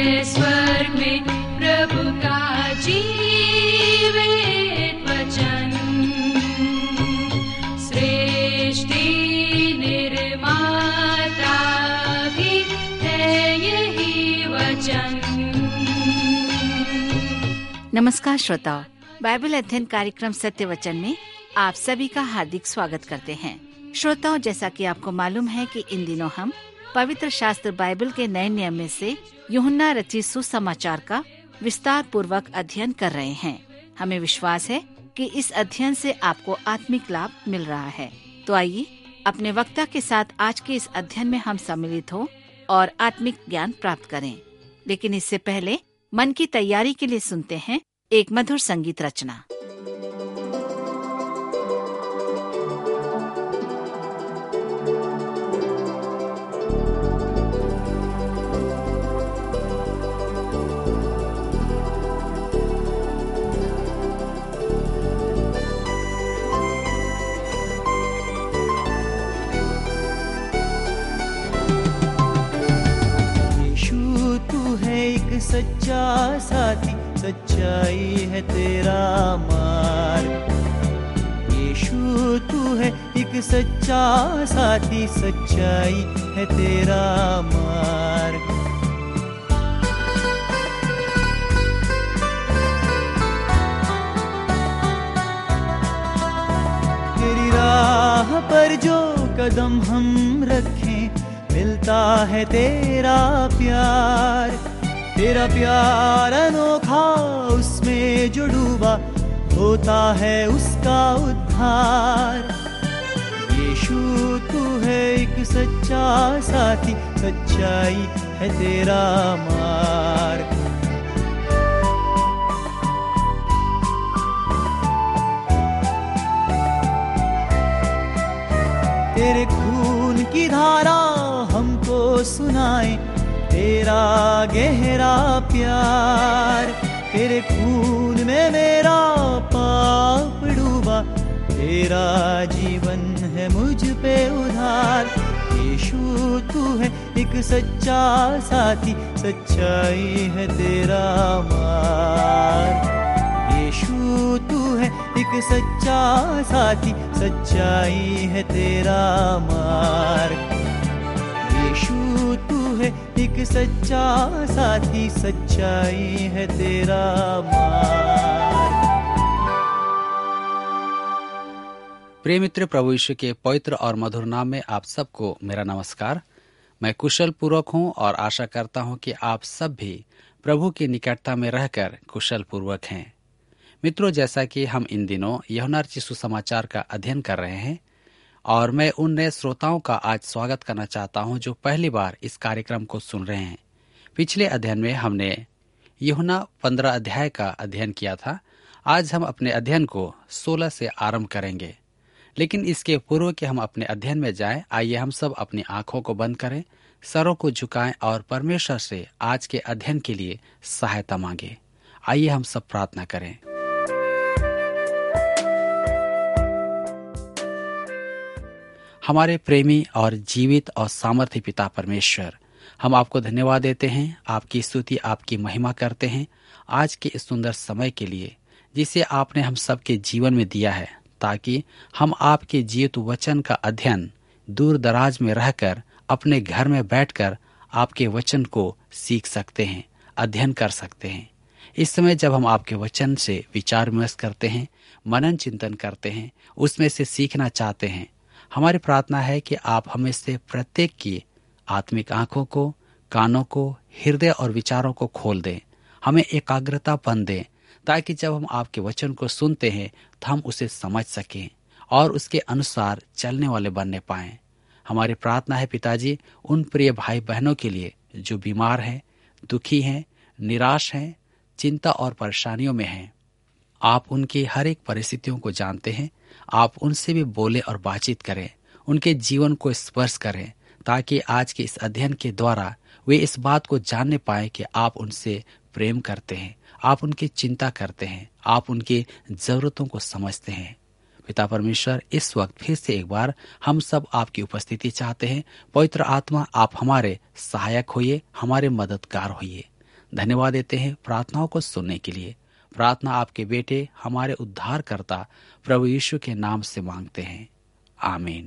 है स्वर्ग में प्रभु का जीवित वचन। सृष्टि निर्माता भी है यही वचन। नमस्कार श्रोताओ, बाइबल अध्ययन कार्यक्रम सत्य वचन में आप सभी का हार्दिक स्वागत करते हैं। श्रोताओं, जैसा कि आपको मालूम है कि इन दिनों हम पवित्र शास्त्र बाइबल के नए नियम में से यूहन्ना रचित सुसमाचार का विस्तार पूर्वक अध्ययन कर रहे हैं। हमें विश्वास है कि इस अध्ययन से आपको आत्मिक लाभ मिल रहा है। तो आइए अपने वक्ता के साथ आज के इस अध्ययन में हम सम्मिलित हो और आत्मिक ज्ञान प्राप्त करें। लेकिन इससे पहले मन की तैयारी के लिए सुनते हैं एक मधुर संगीत रचना। सच्चा साथी, सच्चाई है तेरा मार्ग। यीशु तू है एक सच्चा साथी, सच्चाई है तेरा मार्ग। तेरी राह पर जो कदम हम रखें, मिलता है तेरा प्यार। तेरा प्यार अनोखा, उसमें जो डूबा होता है उसका उद्धार। यीशु तू है एक सच्चा साथी, सच्चाई है तेरा मार्ग। तेरे खून की धारा हमको सुनाए तेरा गहरा प्यार। तेरे खून में मेरा पाप डूबा, तेरा जीवन है मुझ पे उधार। यीशु तू है एक सच्चा साथी, सच्चाई है तेरा मार्ग। यीशु तू है एक सच्चा साथी, सच्चाई है तेरा मार्ग। यीशु तू है एक सच्चा साथी, सच्चाई है तेरा मार्ग। प्रिय मित्र, प्रभु यीशु के पवित्र और मधुर नाम में आप सबको मेरा नमस्कार। मैं कुशल पूर्वक हूँ और आशा करता हूँ कि आप सब भी प्रभु की निकटता में रहकर कुशल पूर्वक हैं। मित्रों, जैसा कि हम इन दिनों यूहन्ना रचित सुसमाचार का अध्ययन कर रहे हैं और मैं उन नए श्रोताओं का आज स्वागत करना चाहता हूं जो पहली बार इस कार्यक्रम को सुन रहे हैं। पिछले अध्ययन में हमने यूहन्ना 15 अध्याय का अध्ययन किया था। आज हम अपने अध्ययन को 16 से आरंभ करेंगे। लेकिन इसके पूर्व कि हम अपने अध्ययन में जाएं, आइए हम सब अपनी आंखों को बंद करें, सरों को झुकाएं और परमेश्वर से आज के अध्ययन के लिए सहायता मांगे। आइए हम सब प्रार्थना करें। हमारे प्रेमी और जीवित और सामर्थ्य पिता परमेश्वर, हम आपको धन्यवाद देते हैं, आपकी स्तुति, आपकी महिमा करते हैं आज के इस सुंदर समय के लिए जिसे आपने हम सबके जीवन में दिया है, ताकि हम आपके जीवित वचन का अध्ययन दूर दराज में रहकर अपने घर में बैठकर आपके वचन को सीख सकते हैं, अध्ययन कर सकते हैं। इस समय जब हम आपके वचन से विचार विमर्श करते हैं, मनन चिंतन करते हैं, उसमें से सीखना चाहते हैं, हमारी प्रार्थना है कि आप हमें से प्रत्येक की आत्मिक आंखों को, कानों को, हृदय और विचारों को खोल दें, हमें एकाग्रतापन दें, ताकि जब हम आपके वचन को सुनते हैं तो हम उसे समझ सकें और उसके अनुसार चलने वाले बनने पाएं। हमारी प्रार्थना है पिताजी, उन प्रिय भाई बहनों के लिए जो बीमार हैं, दुखी हैं, निराश हैं, चिंता और परेशानियों में हैं। आप उनकी हर एक परिस्थितियों को जानते हैं। आप उनसे भी बोले और बातचीत करें, उनके जीवन को स्पर्श करें, ताकि आज के इस अध्ययन के द्वारा वे इस बात को जानने पाए कि आप उनसे प्रेम करते हैं, आप उनकी चिंता करते हैं, आप उनकी जरूरतों को समझते हैं। पिता परमेश्वर, इस वक्त फिर से एक बार हम सब आपकी उपस्थिति चाहते हैं। पवित्र आत्मा, आप हमारे सहायक होइए, हमारे मददगार होइए। धन्यवाद देते हैं प्रार्थनाओं को सुनने के लिए। प्रार्थना आपके बेटे हमारे उद्धारकर्ता प्रभु यीशु के नाम से मांगते हैं, आमीन।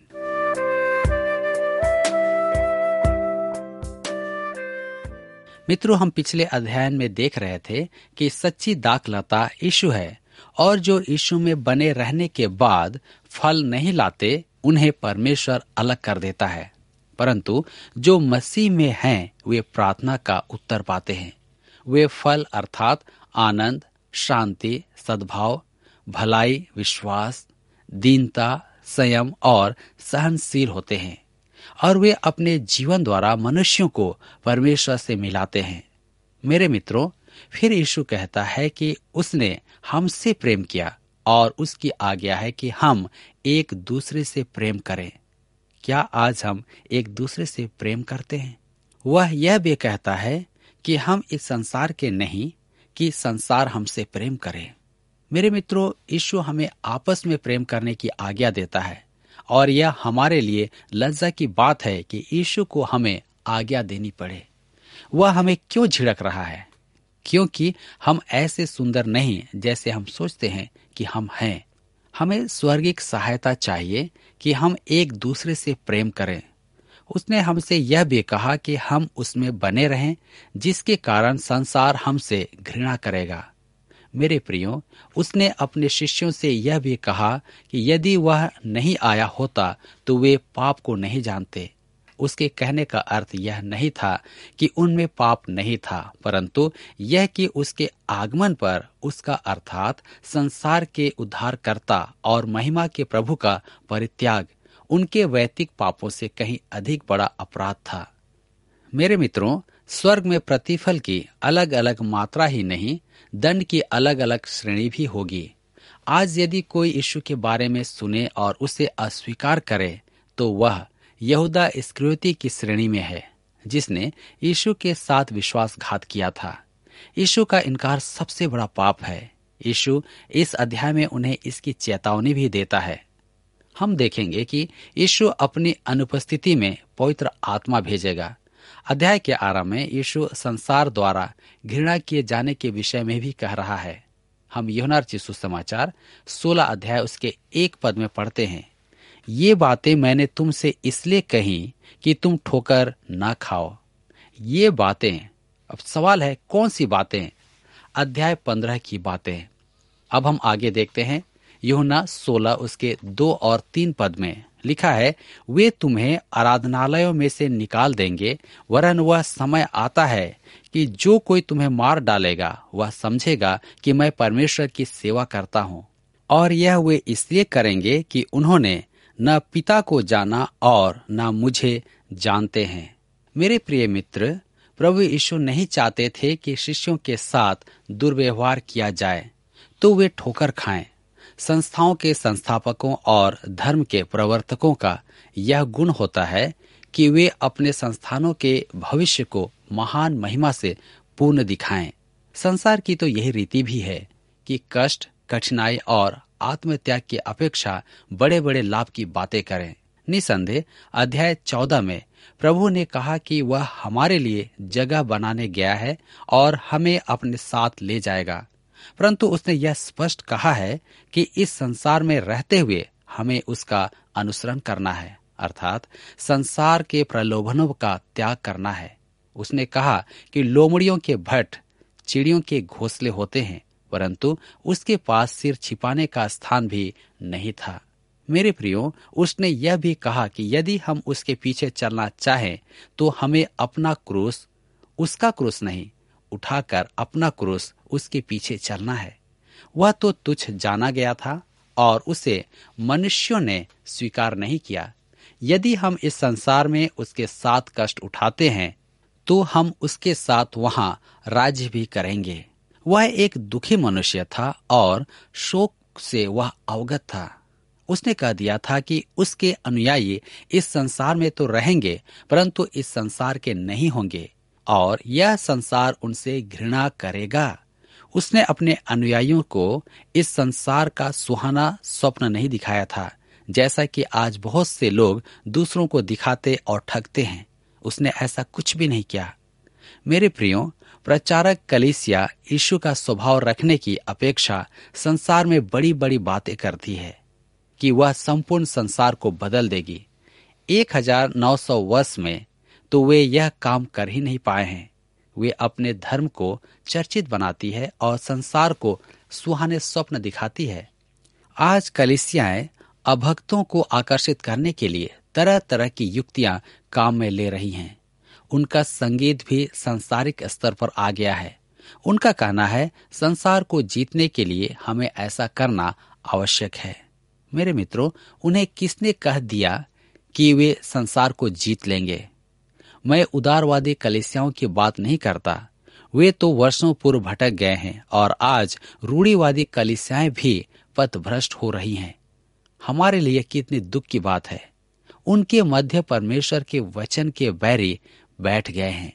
मित्रों, हम पिछले अध्ययन में देख रहे थे कि सच्ची दाखलता यीशु है और जो यीशु में बने रहने के बाद फल नहीं लाते उन्हें परमेश्वर अलग कर देता है, परंतु जो मसीह में हैं वे प्रार्थना का उत्तर पाते हैं। वे फल अर्थात आनंद, शांति, सद्भाव, भलाई, विश्वास, दीनता, संयम और सहनशील होते हैं और वे अपने जीवन द्वारा मनुष्यों को परमेश्वर से मिलाते हैं। मेरे मित्रों, फिर यीशु कहता है कि उसने हमसे प्रेम किया और उसकी आज्ञा है कि हम एक दूसरे से प्रेम करें। क्या आज हम एक दूसरे से प्रेम करते हैं? वह यह भी कहता है कि हम इस संसार के नहीं कि संसार हमसे प्रेम करे। मेरे मित्रों, यीशु हमें आपस में प्रेम करने की आज्ञा देता है और यह हमारे लिए लज्जा की बात है कि यीशु को हमें आज्ञा देनी पड़े। वह हमें क्यों झिड़क रहा है? क्योंकि हम ऐसे सुंदर नहीं जैसे हम सोचते हैं कि हम हैं। हमें स्वर्गिक सहायता चाहिए कि हम एक दूसरे से प्रेम करें। उसने हमसे यह भी कहा कि हम उसमें बने रहें, जिसके कारण संसार हमसे घृणा करेगा। मेरे प्रियो, उसने अपने शिष्यों से यह भी कहा कि यदि वह नहीं आया होता तो वे पाप को नहीं जानते। उसके कहने का अर्थ यह नहीं था कि उनमें पाप नहीं था, परंतु यह कि उसके आगमन पर उसका अर्थात संसार के उद्धारकर्ता और महिमा के प्रभु का परित्याग उनके वैयक्तिक पापों से कहीं अधिक बड़ा अपराध था। मेरे मित्रों, स्वर्ग में प्रतिफल की अलग अलग मात्रा ही नहीं, दंड की अलग अलग श्रेणी भी होगी। आज यदि कोई यीशु के बारे में सुने और उसे अस्वीकार करे तो वह यहूदा इस्करियोती की श्रेणी में है, जिसने यीशु के साथ विश्वासघात किया था। यीशु का इनकार सबसे बड़ा पाप है। यीशु इस अध्याय में उन्हें इसकी चेतावनी भी देता है। हम देखेंगे कि यीशु अपनी अनुपस्थिति में पवित्र आत्मा भेजेगा। अध्याय के आरंभ में यीशु संसार द्वारा घृणा किए जाने के विषय में भी कह रहा है। हम यूहन्ना रचित सुसमाचार 16 अध्याय उसके 1 पद में पढ़ते हैं, ये बातें मैंने तुमसे इसलिए कही कि तुम ठोकर ना खाओ। ये बातें, अब सवाल है कौन सी बातें? अध्याय 15 की बातें। अब हम आगे देखते हैं। यूहन्ना 16 उसके 2 और 3 पद में लिखा है, वे तुम्हें आराधनालयों में से निकाल देंगे, वरन वह समय आता है कि जो कोई तुम्हें मार डालेगा वह समझेगा कि मैं परमेश्वर की सेवा करता हूँ। और यह वे इसलिए करेंगे कि उन्होंने न पिता को जाना और न मुझे जानते हैं। मेरे प्रिय मित्र, प्रभु यीशु नहीं चाहते थे कि शिष्यों के साथ दुर्व्यवहार किया जाए तो वे ठोकर खाएं। संस्थाओं के संस्थापकों और धर्म के प्रवर्तकों का यह गुण होता है कि वे अपने संस्थानों के भविष्य को महान महिमा से पूर्ण दिखाएं। संसार की तो यही रीति भी है कि कष्ट, कठिनाई और आत्मत्याग की अपेक्षा बड़े बड़े लाभ की बातें करें। निसंदेह अध्याय 14 में प्रभु ने कहा कि वह हमारे लिए जगह बनाने गया है और हमें अपने साथ ले जाएगा, परंतु उसने यह स्पष्ट कहा है कि इस संसार में रहते हुए हमें उसका अनुसरण करना है, अर्थात संसार के प्रलोभनों का त्याग करना है। उसने कहा कि लोमड़ियों के भट्ट चिड़ियों के घोंसले होते हैं, परंतु उसके पास सिर छिपाने का स्थान भी नहीं था। मेरे प्रियो, उसने यह भी कहा कि यदि हम उसके पीछे चलना चाहें तो हमें अपना क्रूस, उसका क्रूस नहीं, उठाकर अपना क्रूस उसके पीछे चलना है। वह तो तुच्छ जाना गया था और उसे मनुष्यों ने स्वीकार नहीं किया। यदि हम इस संसार में उसके साथ कष्ट उठाते हैं तो हम उसके साथ वहां राज्य भी करेंगे। वह एक दुखी मनुष्य था और शोक से वह अवगत था। उसने कह दिया था कि उसके अनुयायी इस संसार में तो रहेंगे, परंतु इस संसार के नहीं होंगे और यह संसार उनसे घृणा करेगा। उसने अपने अनुयायियों को इस संसार का सुहाना स्वप्न नहीं दिखाया था, जैसा कि आज बहुत से लोग दूसरों को दिखाते और ठगते हैं। उसने ऐसा कुछ भी नहीं किया। मेरे प्रियो, प्रचारक कलीसिया यीशु का स्वभाव रखने की अपेक्षा संसार में बड़ी बड़ी बातें करती है कि वह संपूर्ण संसार को बदल देगी। 1900 वर्ष में तो वे यह काम कर ही नहीं पाए हैं। वे अपने धर्म को चर्चित बनाती है और संसार को सुहाने स्वप्न दिखाती है। आज कलीसियाएं अभक्तों को आकर्षित करने के लिए तरह तरह की युक्तियां काम में ले रही हैं। उनका संगीत भी सांसारिक स्तर पर आ गया है। उनका कहना है संसार को जीतने के लिए हमें ऐसा करना आवश्यक है। मेरे मित्रों, उन्हें किसने कह दिया कि वे संसार को जीत लेंगे? मैं उदारवादी कलीसियाओं की बात नहीं करता। वे तो वर्षों पूर्व भटक गए हैं और आज रूढ़िवादी कलीसियाएं भी पथभ्रष्ट हो रही हैं। हमारे लिए कितनी दुख की बात है। उनके मध्य परमेश्वर के वचन के बैरी बैठ गए हैं।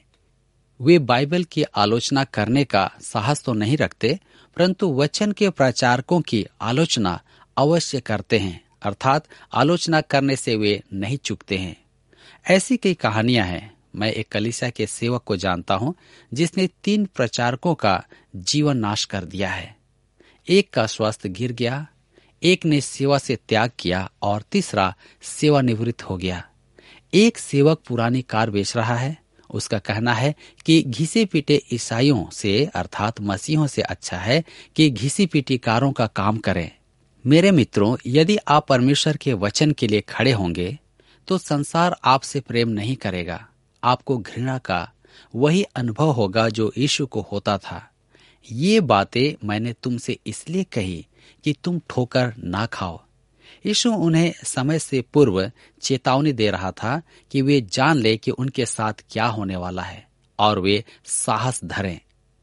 वे बाइबल की आलोचना करने का साहस तो नहीं रखते, परंतु वचन के प्रचारकों की आलोचना अवश्य करते हैं, अर्थात आलोचना करने से वे नहीं चूकते हैं। ऐसी कई कहानियां हैं। मैं एक कलीसिया के सेवक को जानता हूं जिसने 3 प्रचारकों का जीवन नाश कर दिया है। एक का स्वास्थ्य गिर गया, एक ने सेवा से त्याग किया और तीसरा सेवानिवृत्त हो गया। एक सेवक पुरानी कार बेच रहा है। उसका कहना है कि घिसे पीटे ईसाइयों से अर्थात मसीहों से अच्छा है कि घिसी पीटी कारों का काम करें। मेरे मित्रों, यदि आप परमेश्वर के वचन के लिए खड़े होंगे तो संसार आपसे प्रेम नहीं करेगा। आपको घृणा का वही अनुभव होगा जो यीशु को होता था। ये बातें मैंने तुमसे इसलिए कही कि तुम ठोकर ना खाओ। यीशु उन्हें समय से पूर्व चेतावनी दे रहा था कि वे जान ले कि उनके साथ क्या होने वाला है और वे साहस धरें।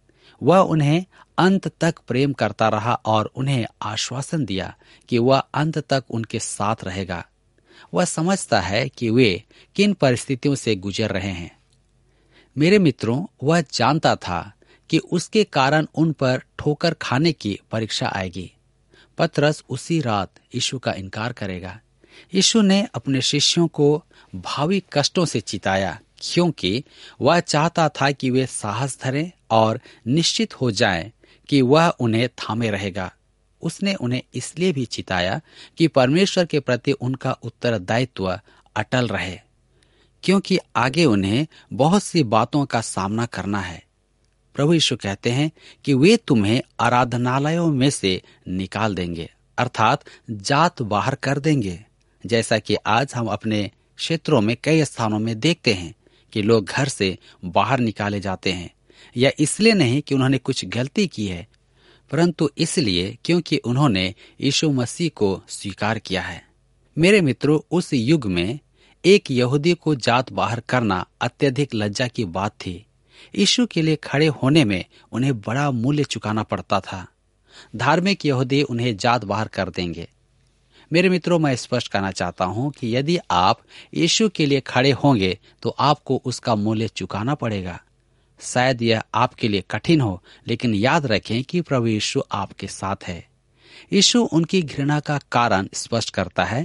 वह उन्हें अंत तक प्रेम करता रहा और उन्हें आश्वासन दिया कि वह अंत तक उनके साथ रहेगा। वह समझता है कि वे किन परिस्थितियों से गुजर रहे हैं। मेरे मित्रों, वह जानता था कि उसके कारण उन पर ठोकर खाने की परीक्षा आएगी। पतरस उसी रात यीशु का इनकार करेगा। यीशु ने अपने शिष्यों को भावी कष्टों से चिताया क्योंकि वह चाहता था कि वे साहस धरें और निश्चित हो जाएं कि वह उन्हें थामे रहेगा। उसने उन्हें इसलिए भी चिताया कि परमेश्वर के प्रति उनका उत्तरदायित्व अटल रहे, क्योंकि आगे उन्हें बहुत सी बातों का सामना करना है। प्रभु यीशु कहते हैं कि वे तुम्हें आराधनालयों में से निकाल देंगे, अर्थात जात बाहर कर देंगे। जैसा कि आज हम अपने क्षेत्रों में कई स्थानों में देखते हैं कि लोग घर से बाहर निकाले जाते हैं, या इसलिए नहीं कि उन्होंने कुछ गलती की है, परंतु इसलिए क्योंकि उन्होंने यीशु मसीह को स्वीकार किया है। मेरे मित्रों, उस युग में एक यहूदी को जात बाहर करना अत्यधिक लज्जा की बात थी। यीशु के लिए खड़े होने में उन्हें बड़ा मूल्य चुकाना पड़ता था। धार्मिक यहूदी उन्हें जात बाहर कर देंगे। मेरे मित्रों, मैं स्पष्ट करना चाहता हूं कि यदि आप यीशु के लिए खड़े होंगे तो आपको उसका मूल्य चुकाना पड़ेगा। शायद यह आपके लिए कठिन हो, लेकिन याद रखें कि प्रभु यीशु आपके साथ है। यीशु उनकी घृणा का कारण स्पष्ट करता है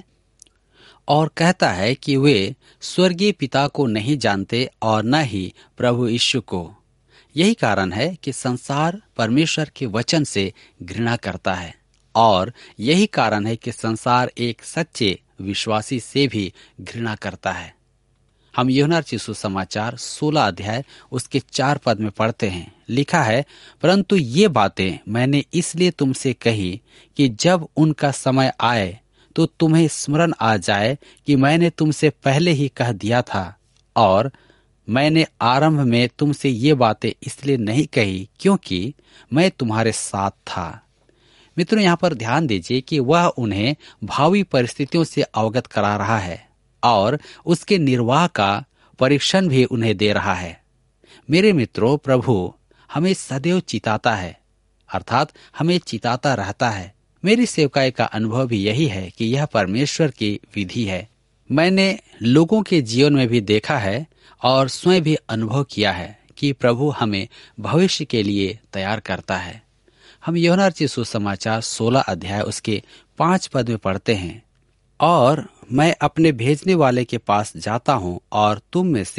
और कहता है कि वे स्वर्गीय पिता को नहीं जानते और न ही प्रभु यीशु को। यही कारण है कि संसार परमेश्वर के वचन से घृणा करता है और यही कारण है कि संसार एक सच्चे विश्वासी से भी घृणा करता है। हम यूहन्ना रचित सुसमाचार 16 अध्याय उसके 4 पद में पढ़ते हैं, लिखा है, परंतु ये बातें मैंने इसलिए तुमसे कही कि जब उनका समय आए तो तुम्हें स्मरण आ जाए कि मैंने तुमसे पहले ही कह दिया था। और मैंने आरंभ में तुमसे ये बातें इसलिए नहीं कही क्योंकि मैं तुम्हारे साथ था। मित्रों, यहाँ पर ध्यान दीजिए कि वह उन्हें भावी परिस्थितियों से अवगत करा रहा है और उसके निर्वाह का परीक्षण भी उन्हें दे रहा है। मेरे मित्रों, प्रभु हमें सदैव चिताता है, अर्थात हमें चिताता रहता है। मेरी सेवकाई का अनुभव भी यही है कि यह परमेश्वर की विधि है। मैंने लोगों के जीवन में भी देखा है और स्वयं भी अनुभव किया है कि प्रभु हमें भविष्य के लिए तैयार करता है। हम यूहन्ना रचित सुसमाचार 16 अध्याय उसके 5 पद में पढ़ते हैं, और मैं अपने भेजने वाले के पास जाता हूँ और तुम में से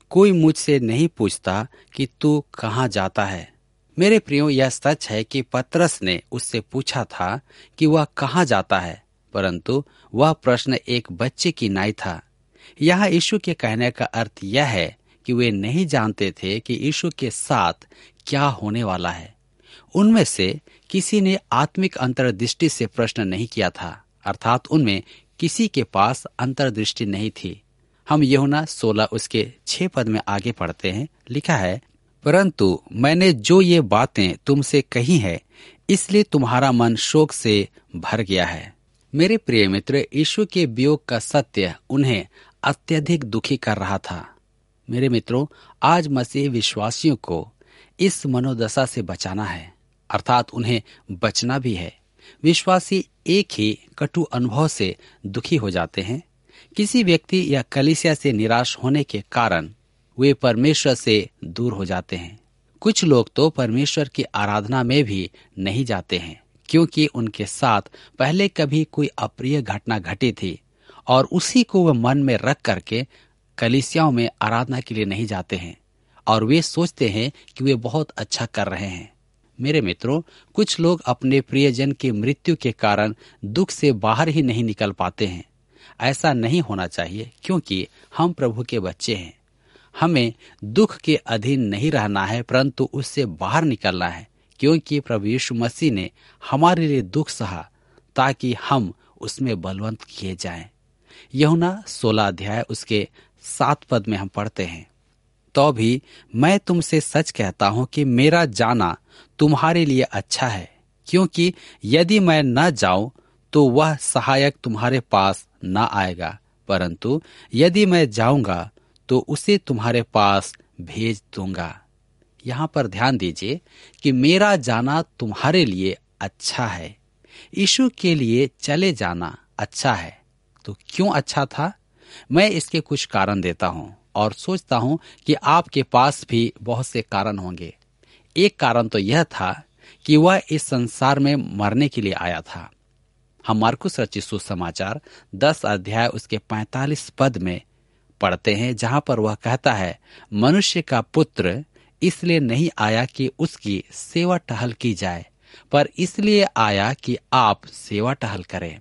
कोई मुझसे नहीं पूछता कि तू कहाँ जाता है। मेरे प्रियो, यह सच है कि पतरस ने उससे पूछा था कि वह कहाँ जाता है, परंतु वह प्रश्न एक बच्चे की नाई था। यहाँ यीशु के कहने का अर्थ यह है कि वे नहीं जानते थे कि यीशु के साथ क्या होने वाला है। उनमें से किसी ने आत्मिक अंतर्दृष्टि से प्रश्न नहीं किया था, अर्थात उनमें किसी के पास अंतर्दृष्टि नहीं थी। हम यूहन्ना 16 उसके 6 पद में आगे पढ़ते हैं। लिखा है, परंतु मैंने जो ये बातें तुमसे कही है, इसलिए तुम्हारा मन शोक से भर गया है। मेरे प्रिय मित्र, यीशु के वियोग का सत्य उन्हें अत्यधिक दुखी कर रहा था। मेरे मित्रों, आज मसीह विश्वासियों को इस मनोदशा से बचाना है, अर्थात उन्हें बचना भी है। विश्वासी एक ही कटु अनुभव से दुखी हो जाते हैं। किसी व्यक्ति या कलीसिया से निराश होने के कारण वे परमेश्वर से दूर हो जाते हैं। कुछ लोग तो परमेश्वर की आराधना में भी नहीं जाते हैं, क्योंकि उनके साथ पहले कभी कोई अप्रिय घटना घटी थी और उसी को वह मन में रख करके कलीसियाओं में आराधना के लिए नहीं जाते हैं और वे सोचते हैं कि वे बहुत अच्छा कर रहे हैं। मेरे मित्रों, कुछ लोग अपने प्रियजन की मृत्यु के कारण दुख से बाहर ही नहीं निकल पाते हैं। ऐसा नहीं होना चाहिए, क्योंकि हम प्रभु के बच्चे हैं। हमें दुख के अधीन नहीं रहना है, परंतु उससे बाहर निकलना है, क्योंकि प्रभु यीशु मसीह ने हमारे लिए दुख सहा ताकि हम उसमें बलवंत किए जाएं। यूहन्ना 16 अध्याय उसके 7 पद में हम पढ़ते हैं, तो भी मैं तुमसे सच कहता हूं कि मेरा जाना तुम्हारे लिए अच्छा है, क्योंकि यदि मैं न जाऊं तो वह सहायक तुम्हारे पास न आएगा, परंतु यदि मैं जाऊंगा तो उसे तुम्हारे पास भेज दूंगा। यहाँ पर ध्यान दीजिए कि मेरा जाना तुम्हारे लिए अच्छा है। यीशु के लिए चले जाना अच्छा है। तो क्यों अच्छा था? मैं इसके कुछ कारण देता हूं और सोचता हूं कि आपके पास भी बहुत से कारण होंगे। एक कारण तो यह था कि वह इस संसार में मरने के लिए आया था। हम मार्कुस रचित सुसमाचार 10 अध्याय उसके 45 पद में पढ़ते हैं, जहां पर वह कहता है, मनुष्य का पुत्र इसलिए नहीं आया कि उसकी सेवा टहल की जाए, पर इसलिए आया कि आप सेवा टहल करें।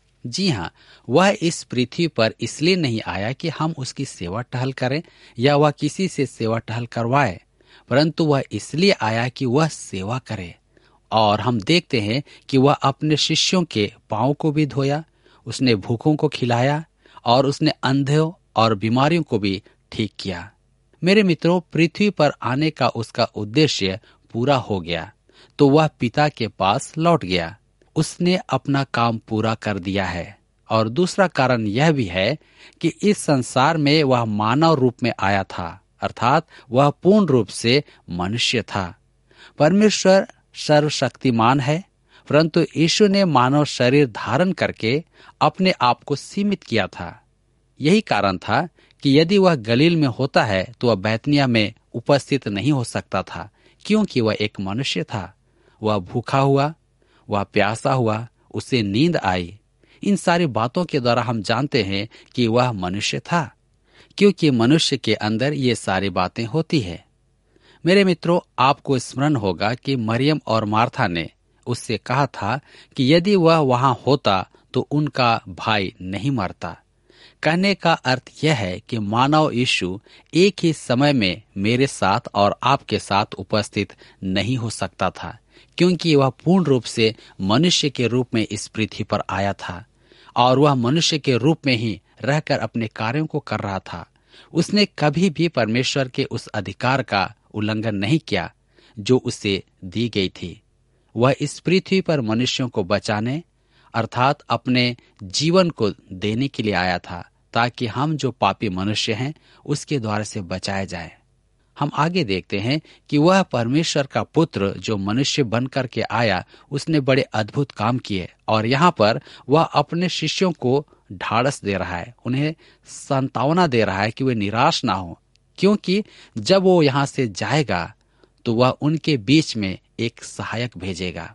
जी हाँ, वह इस पृथ्वी पर इसलिए नहीं आया कि हम उसकी सेवा टहल करें या वह किसी से सेवा टहल करवाए, परंतु वह इसलिए आया कि वह सेवा करे। और हम देखते हैं कि वह अपने शिष्यों के पांव को भी धोया, उसने भूखों को खिलाया और उसने अंधों और बीमारियों को भी ठीक किया। मेरे मित्रों, पृथ्वी पर आने का उसका उद्देश्य पूरा हो गया तो वह पिता के पास लौट गया। उसने अपना काम पूरा कर दिया है। और दूसरा कारण यह भी है कि इस संसार में वह मानव रूप में आया था, अर्थात वह पूर्ण रूप से मनुष्य था। परमेश्वर सर्वशक्तिमान है, परंतु यीशु ने मानव शरीर धारण करके अपने आप को सीमित किया था। यही कारण था कि यदि वह गलील में होता है तो वह बैतनिया में उपस्थित नहीं हो सकता था, क्योंकि वह एक मनुष्य था। वह भूखा हुआ, वह प्यासा हुआ, उसे नींद आई। इन सारी बातों के द्वारा हम जानते हैं कि वह मनुष्य था, क्योंकि मनुष्य के अंदर ये सारी बातें होती है। मेरे मित्रों, आपको स्मरण होगा कि मरियम और मार्था ने उससे कहा था कि यदि वह वहां होता तो उनका भाई नहीं मरता। कहने का अर्थ यह है कि मानव यीशु एक ही समय में मेरे साथ और आपके साथ उपस्थित नहीं हो सकता था, क्योंकि वह पूर्ण रूप से मनुष्य के रूप में इस पृथ्वी पर आया था और वह मनुष्य के रूप में ही रहकर अपने कार्यों को कर रहा था। उसने कभी भी परमेश्वर के उस अधिकार का उल्लंघन नहीं किया जो उसे दी गई थी। वह इस पृथ्वी पर मनुष्यों को बचाने, अर्थात अपने जीवन को देने के लिए आया था, ताकि हम जो पापी मनुष्य हैं उसके द्वारा से बचाए जाए। हम आगे देखते हैं कि वह परमेश्वर का पुत्र जो मनुष्य बनकर के आया, उसने बड़े अद्भुत काम किए और यहाँ पर वह अपने शिष्यों को ढाढ़स दे रहा है, उन्हें सांत्वना दे रहा है कि वे निराश ना हो, क्योंकि जब वो यहाँ से जाएगा तो वह उनके बीच में एक सहायक भेजेगा।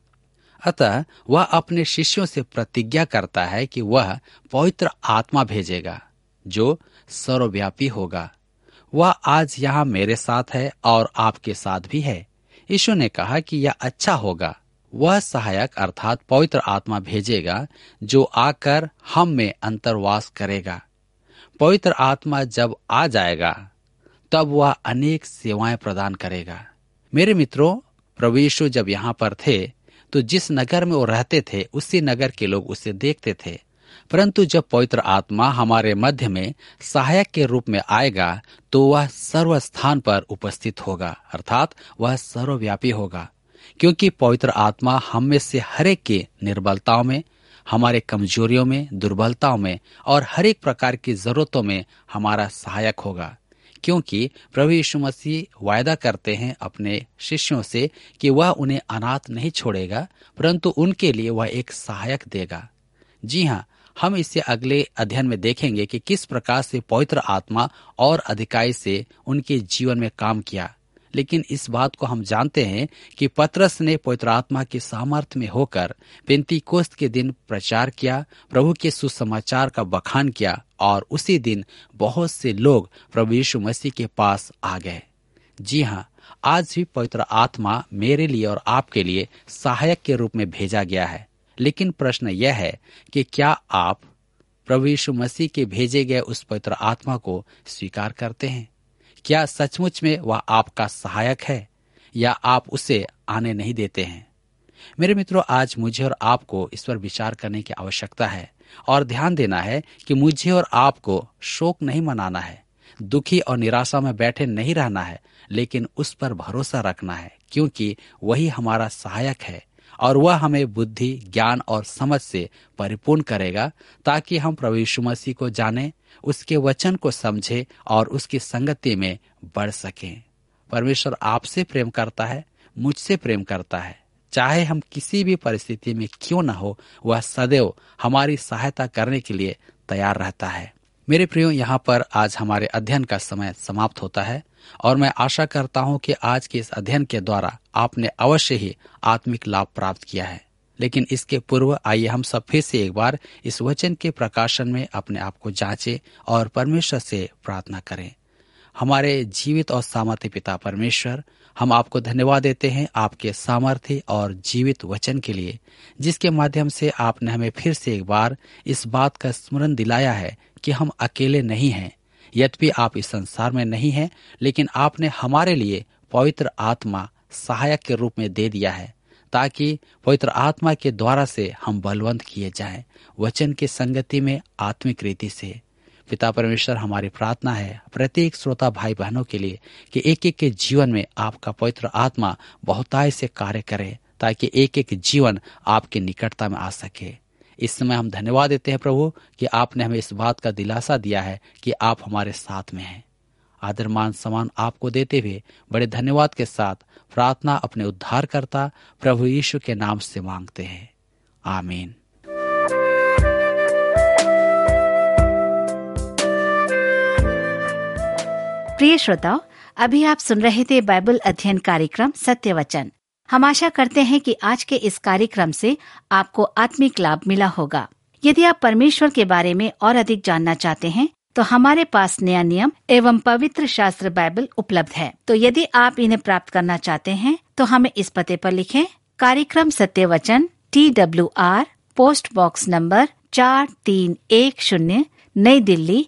अतः वह अपने शिष्यों से प्रतिज्ञा करता है कि वह पवित्र आत्मा भेजेगा जो सर्वव्यापी होगा। वह आज यहाँ मेरे साथ है और आपके साथ भी है। यीशु ने कहा कि यह अच्छा होगा, वह सहायक अर्थात पवित्र आत्मा भेजेगा जो आकर हम में अंतर्वास करेगा। पवित्र आत्मा जब आ जाएगा तब वह अनेक सेवाएं प्रदान करेगा। मेरे मित्रों, प्रभु यीशु जब यहाँ पर थे तो जिस नगर में वो रहते थे उसी नगर के लोग उसे देखते थे, परंतु जब पवित्र आत्मा हमारे मध्य में सहायक के रूप में आएगा तो वह सर्व स्थान पर उपस्थित होगा, अर्थात वह सर्वव्यापी होगा, क्योंकि पवित्र आत्मा हम में से हरेक की निर्बलताओं में, हमारे कमजोरियों में, दुर्बलताओं में और हर एक प्रकार की जरूरतों में हमारा सहायक होगा। क्योंकि प्रभु यीशु मसीह वायदा करते हैं अपने शिष्यों से कि वह उन्हें अनाथ नहीं छोड़ेगा, परंतु उनके लिए वह एक सहायक देगा। जी हाँ, हम इसे अगले अध्ययन में देखेंगे कि किस प्रकार से पवित्र आत्मा और अधिकाई से उनके जीवन में काम किया। लेकिन इस बात को हम जानते हैं कि पतरस ने पवित्र आत्मा की सामर्थ्य में होकर पेंतीकोस्त के दिन प्रचार किया, प्रभु के सुसमाचार का बखान किया और उसी दिन बहुत से लोग प्रभु यीशु मसीह के पास आ गए। जी हाँ, आज भी पवित्र आत्मा मेरे लिए और आपके लिए सहायक के रूप में भेजा गया है। लेकिन प्रश्न यह है कि क्या आप प्रभु यीशु मसीह के भेजे गए उस पवित्र आत्मा को स्वीकार करते हैं? क्या सचमुच में वह आपका सहायक है या आप उसे आने नहीं देते हैं? मेरे मित्रों, आज मुझे और आपको इस पर विचार करने की आवश्यकता है और ध्यान देना है कि मुझे और आपको शोक नहीं मनाना है, दुखी और निराशा में बैठे नहीं रहना है, लेकिन उस पर भरोसा रखना है, क्योंकि वही हमारा सहायक है और वह हमें बुद्धि, ज्ञान और समझ से परिपूर्ण करेगा ताकि हम प्रभु यीशु मसीह को जानें, उसके वचन को समझें और उसकी संगति में बढ़ सकें। परमेश्वर आपसे प्रेम करता है, मुझसे प्रेम करता है। चाहे हम किसी भी परिस्थिति में क्यों न हो, वह सदैव हमारी सहायता करने के लिए तैयार रहता है। मेरे प्रियो, यहाँ पर आज हमारे अध्ययन का समय समाप्त होता है और मैं आशा करता हूँ कि आज के इस अध्ययन के द्वारा आपने अवश्य ही आत्मिक लाभ प्राप्त किया है। लेकिन इसके पूर्व आइए हम सब फिर से एक बार इस वचन के प्रकाशन में अपने आप को जांचें और परमेश्वर से प्रार्थना करें। हमारे जीवित और सामर्थ्य पिता परमेश्वर, हम आपको धन्यवाद देते हैं आपके सामर्थ्य और जीवित वचन के लिए, जिसके माध्यम से आपने हमें फिर से एक बार इस बात का स्मरण दिलाया है कि हम अकेले नहीं हैं। यद्यपि आप इस संसार में नहीं हैं, लेकिन आपने हमारे लिए पवित्र आत्मा सहायक के रूप में दे दिया है, ताकि पवित्र आत्मा के द्वारा से हम बलवंत किए जाएं, वचन की संगति में आत्मिक रीति से। पिता परमेश्वर, हमारी प्रार्थना है प्रत्येक श्रोता भाई बहनों के लिए कि एक एक के जीवन में आपका पवित्र आत्मा बहुतायत से कार्य करे, ताकि एक एक जीवन आपके निकटता में आ सके। इस समय हम धन्यवाद देते हैं प्रभु कि आपने हमें इस बात का दिलासा दिया है कि आप हमारे साथ में हैं। आदर मान सम्मान आपको देते हुए बड़े धन्यवाद के साथ प्रार्थना अपने उद्धारकर्ता प्रभु यीशु के नाम से मांगते हैं, आमीन। प्रिय श्रोताओ, अभी आप सुन रहे थे बाइबल अध्ययन कार्यक्रम सत्य वचन। हम आशा करते हैं कि आज के इस कार्यक्रम से आपको आत्मिक लाभ मिला होगा। यदि आप परमेश्वर के बारे में और अधिक जानना चाहते हैं तो हमारे पास नया नियम एवं पवित्र शास्त्र बाइबल उपलब्ध है। तो यदि आप इन्हें प्राप्त करना चाहते हैं तो हमें इस पते पर लिखें। कार्यक्रम Satya Vachan, TWR, post box number 4310, नई दिल्ली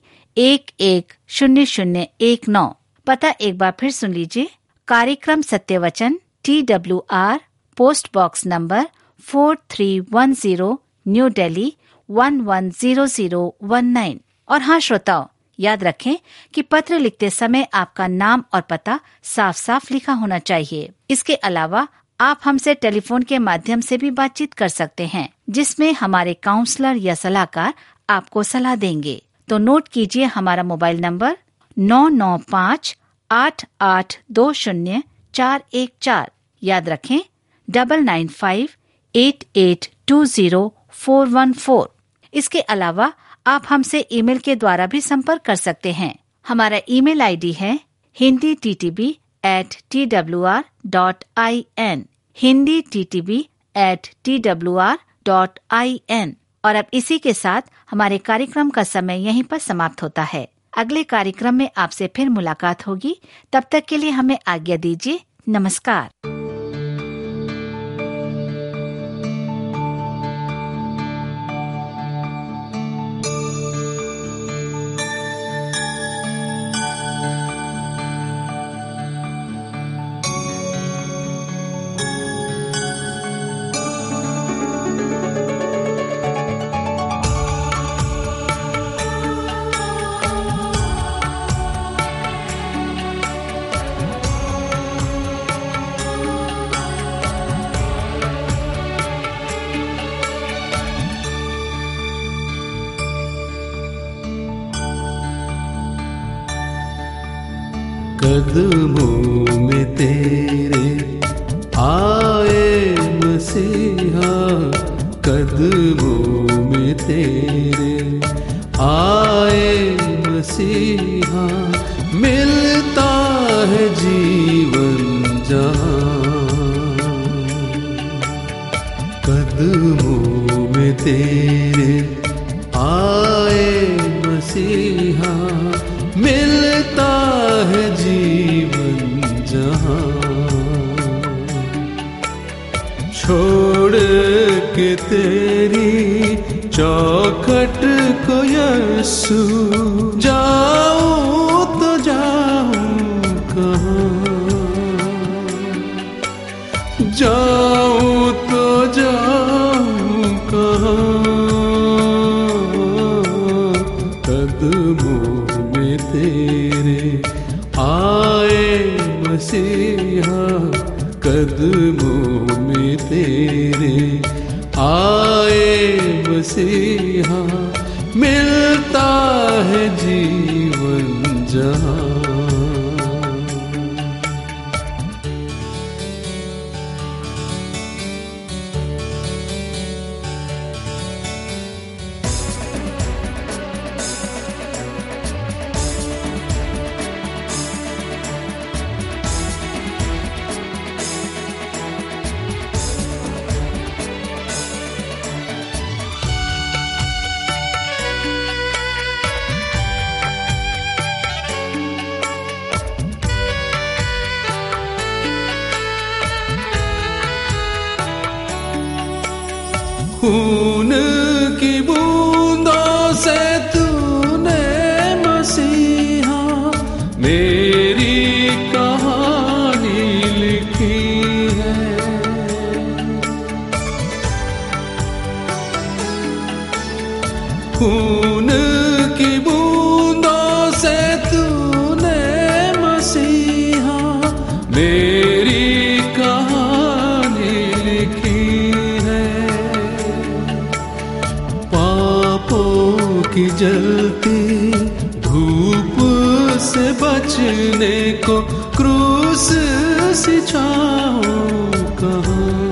110019। पता एक बार फिर सुन लीजिए। कार्यक्रम Satya Vachan, TWR, post box number 4310, New Delhi 110019। और हाँ श्रोताओ, याद रखें कि पत्र लिखते समय आपका नाम और पता साफ साफ लिखा होना चाहिए। इसके अलावा आप हमसे टेलीफोन के माध्यम से भी बातचीत कर सकते हैं, जिसमें हमारे काउंसलर या सलाहकार आपको सलाह देंगे। तो नोट कीजिए हमारा मोबाइल नंबर 9958820414। याद रखें 9958820414। इसके अलावा आप हमसे ईमेल के द्वारा भी संपर्क कर सकते हैं। हमारा ईमेल आईडी है hinditb@twr.in, hinditb@twr.in। और अब इसी के साथ हमारे कार्यक्रम का समय यहीं पर समाप्त होता है। अगले कार्यक्रम में आपसे फिर मुलाकात होगी। तब तक के लिए हमें आज्ञा दीजिए। नमस्कार। कदमों में तेरे आए मसीहा, कदमों में तेरे आए मसीहा, मिलता है जीवन जहाँ। कदमों में तेरे आए मसीहा, मिलता है जीवन जहाँ। छोड़ के तेरी चौखट को यीशु, जाऊं तो जाऊं कहाँ, जाऊं तो जाऊं कहाँ। कदमों में तेरे आए मसीहा, कदमों में तेरे आए मसीहा, मिलता है जीवन जहाँ। खून की बूंदों से तूने मसीहा मेरी कहानी लिखी है। खून की बूंदों से तूने मसीहा मेरी कहानी लिखी है। की जलती धूप से बचने को क्रूस से छाऊं कहाँ,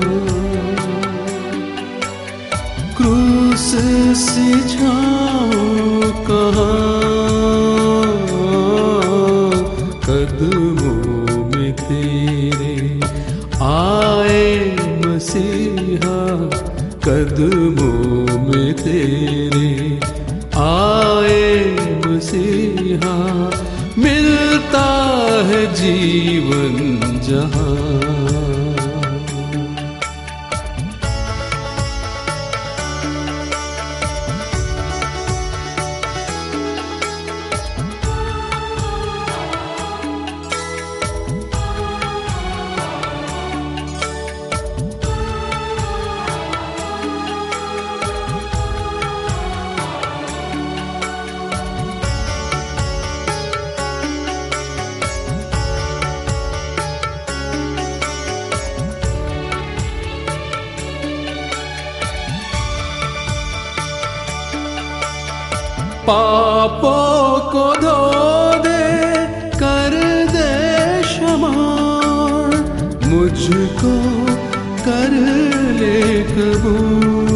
क्रूस से छाऊं कहाँ। कदमों में तेरे आए मसीहा, कदमों में तेरे आए मसीहा, मिलता है जीवन जहाँ। पापों को धो दे, कर दे क्षमा, मुझको कर ले कबूल।